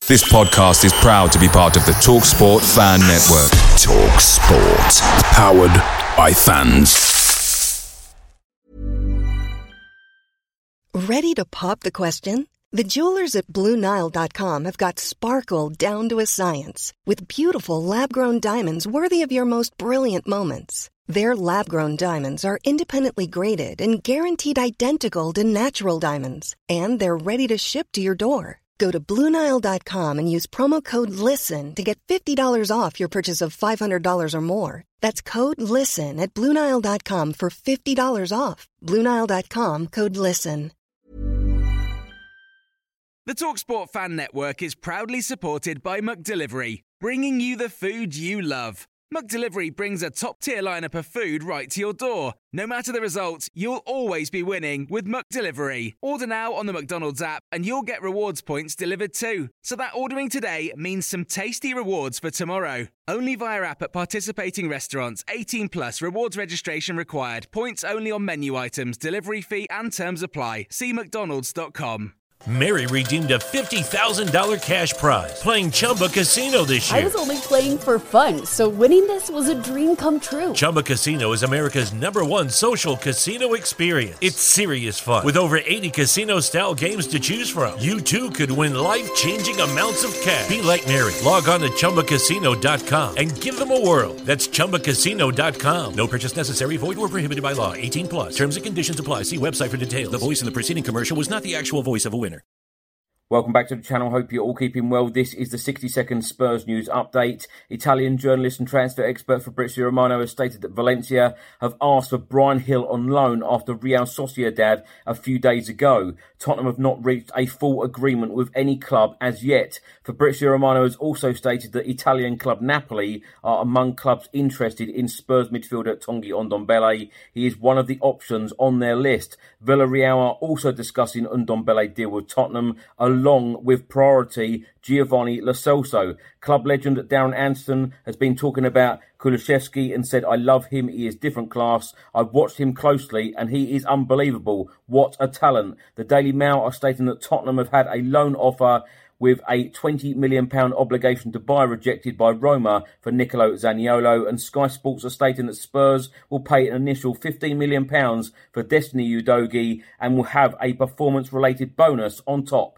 This podcast is proud to be part of the TalkSport Fan Network. TalkSport. Powered by fans. Ready to pop the question? The jewelers at BlueNile.com have got sparkle down to a science with beautiful lab-grown diamonds worthy of your most brilliant moments. Their lab-grown diamonds are independently graded and guaranteed identical to natural diamonds. And they're ready to ship to your door. Go to BlueNile.com and use promo code LISTEN to get $50 off your purchase of $500 or more. That's code LISTEN at BlueNile.com for $50 off. BlueNile.com, code LISTEN. The TalkSport Fan Network is proudly supported by McDelivery, bringing you the food you love. McDelivery brings a top-tier lineup of food right to your door. No matter the result, you'll always be winning with McDelivery. Order now on the McDonald's app and you'll get rewards points delivered too. So that ordering today means some tasty rewards for tomorrow. Only via app at participating restaurants. 18 plus. Rewards registration required. Points only on menu items. Delivery fee and terms apply. See mcdonalds.com. Mary redeemed a $50,000 cash prize playing Chumba Casino this year. I was only playing for fun, so winning this was a dream come true. Chumba Casino is America's #1 social casino experience. It's serious fun. With over 80 casino-style games to choose from, you too could win life-changing amounts of cash. Be like Mary. Log on to ChumbaCasino.com and give them a whirl. That's ChumbaCasino.com. No purchase necessary. Void or prohibited by law. 18 plus. Terms and conditions apply. See website for details. The voice in the preceding commercial was not the actual voice of a winner. Welcome back to the channel. Hope you're all keeping well. This is the 60-second Spurs news update. Italian journalist and transfer expert Fabrizio Romano has stated that Valencia have asked for Bryan Gil on loan after Real Sociedad a few days ago. Tottenham have not reached a full agreement with any club as yet. Fabrizio Romano has also stated that Italian club Napoli are among clubs interested in Spurs midfielder Tanguy Ndombele. He is one of the options on their list. Villarreal are also discussing Ndombele deal with Tottenham, along with priority Giovanni Lo Celso. Club legend Darren Anderson has been talking about Kulusevski and said, "I love him, he is different class. I've watched him closely and he is unbelievable. What a talent." The Daily Mail are stating that Tottenham have had a loan offer with a £20 million obligation to buy rejected by Roma for Nicolo Zaniolo, and Sky Sports are stating that Spurs will pay an initial £15 million for Destiny Udogie and will have a performance-related bonus on top.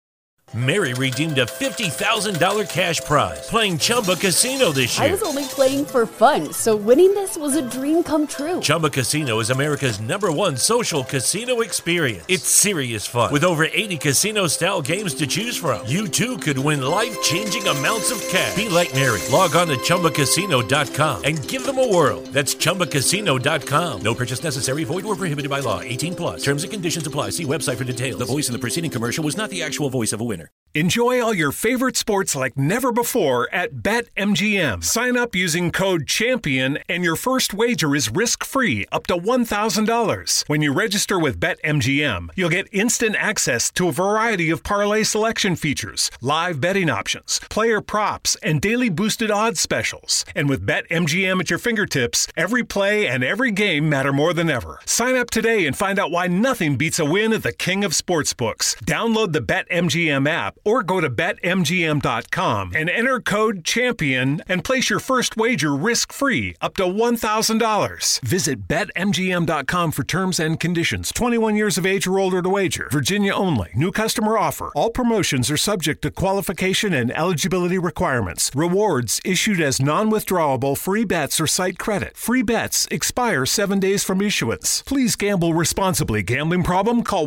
Mary redeemed a $50,000 cash prize playing Chumba Casino this year. I was only playing for fun, so winning this was a dream come true. Chumba Casino is America's #1 social casino experience. It's serious fun. With over 80 casino-style games to choose from, you too could win life-changing amounts of cash. Be like Mary. Log on to ChumbaCasino.com and give them a whirl. That's ChumbaCasino.com. No purchase necessary. Void or prohibited by law. 18 plus. Terms and conditions apply. See website for details. The voice in the preceding commercial was not the actual voice of a winner. Enjoy all your favorite sports like never before at BetMGM. Sign up using code CHAMPION and your first wager is risk-free up to $1,000. When you register with BetMGM, you'll get instant access to a variety of parlay selection features, live betting options, player props, and daily boosted odds specials. And with BetMGM at your fingertips, every play and every game matter more than ever. Sign up today and find out why nothing beats a win at the King of Sportsbooks. Download the BetMGM app or go to BetMGM.com and enter code CHAMPION and place your first wager risk-free up to $1,000. Visit BetMGM.com for terms and conditions. 21 years of age or older to wager. Virginia only. New customer offer. All promotions are subject to qualification and eligibility requirements. Rewards issued as non-withdrawable free bets or site credit. Free bets expire 7 days from issuance. Please gamble responsibly. Gambling problem? Call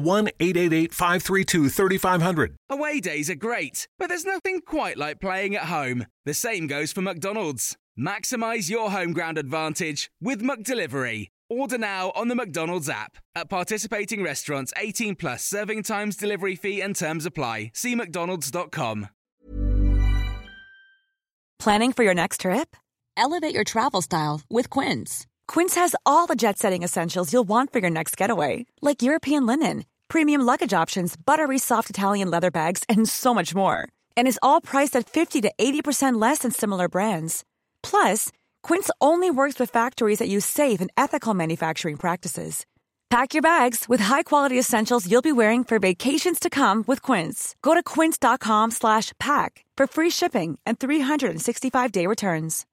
1-888-532-3500. Away days are great, but there's nothing quite like playing at home. The same goes for McDonald's. Maximise your home ground advantage with McDelivery. Order now on the McDonald's app. At participating restaurants, 18 plus, serving times, delivery fee and terms apply. See mcdonalds.com. Planning for your next trip? Elevate your travel style with Quince. Quince has all the jet-setting essentials you'll want for your next getaway, like European linen, premium luggage options, buttery soft Italian leather bags, and so much more. And is all priced at 50 to 80% less than similar brands. Plus, Quince only works with factories that use safe and ethical manufacturing practices. Pack your bags with high-quality essentials you'll be wearing for vacations to come with Quince. Go to quince.com/pack for free shipping and 365-day returns.